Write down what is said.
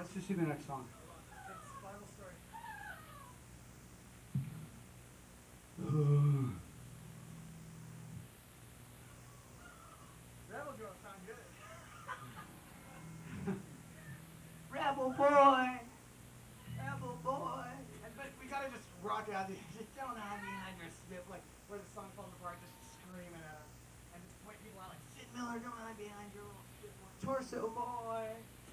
let's just see the next song. It's Bible story. Rebel girl sound good. Rebel boy, rebel boy. But we gotta just rock out. Just don't hide behind your stiff, like where the song falls apart, just screaming at us. And just point people out like, Sid Miller, don't hide behind your little stiff torso boy.